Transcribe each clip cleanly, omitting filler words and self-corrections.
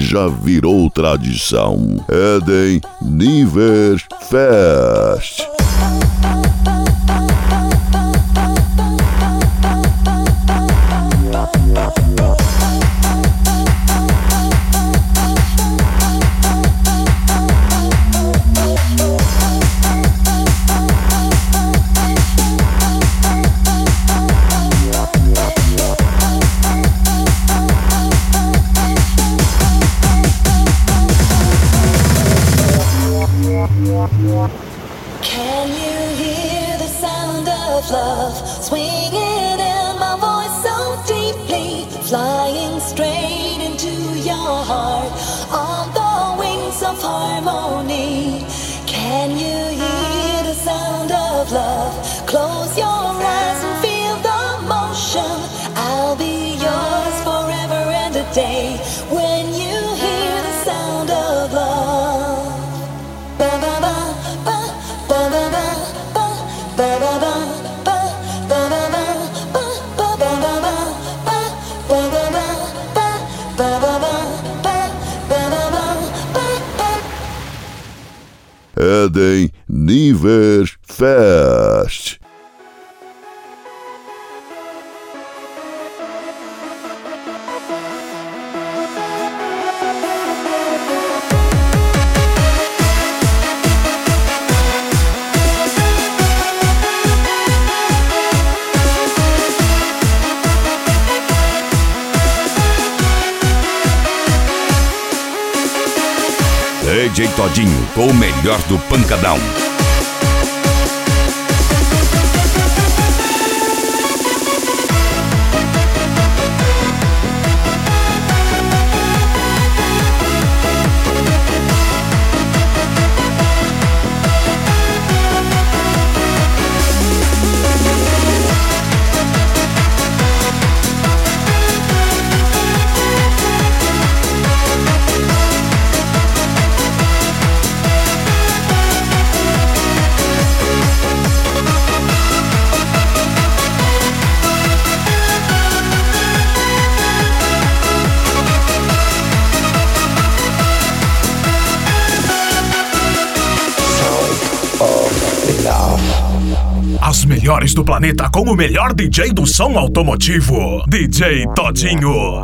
já virou tradição. Eden Niver Fest. Can you hear the sound of love swinging in my voice so deeply, flying straight into your heart on the wings of harmony? Can you hear the sound of love? Close your eyes and feel the motion. I'll be yours forever and a day when you hear the sound of love. Ba ba ba ba ba ba ba ba ba ba ba ba ba ba ba ba ba. Eden Niver Fest. DJ Todinho com o melhor do pancadão. As melhores do planeta com o melhor DJ do som automotivo, DJ Todinho.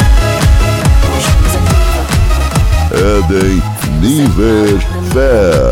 Eden Niver Fest.